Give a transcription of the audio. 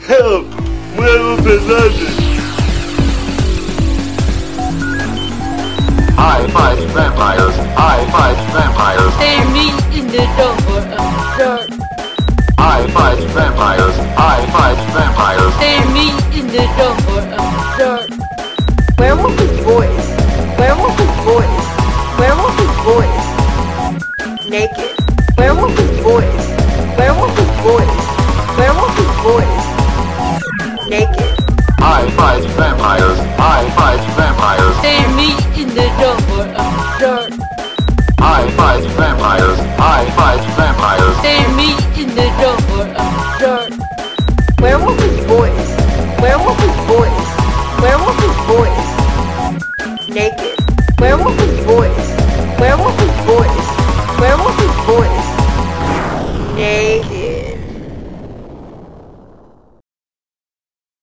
Help! Werewolf has landed! I fight vampires. I fight vampires. They meet in the jungle of dark. I fight vampires. I fight vampires. They meet in the jungle of dark. Werewolf is voice. Werewolf is voice. Werewolf is voice. Naked. Werewolf is voice. Werewolf is voice. Werewolf is voice. Naked. I fight vampires. I fight vampires. They meet in the jungle of dark. I fight vampires. I fight vampires. They meet in the jungle of dark. Werewolf is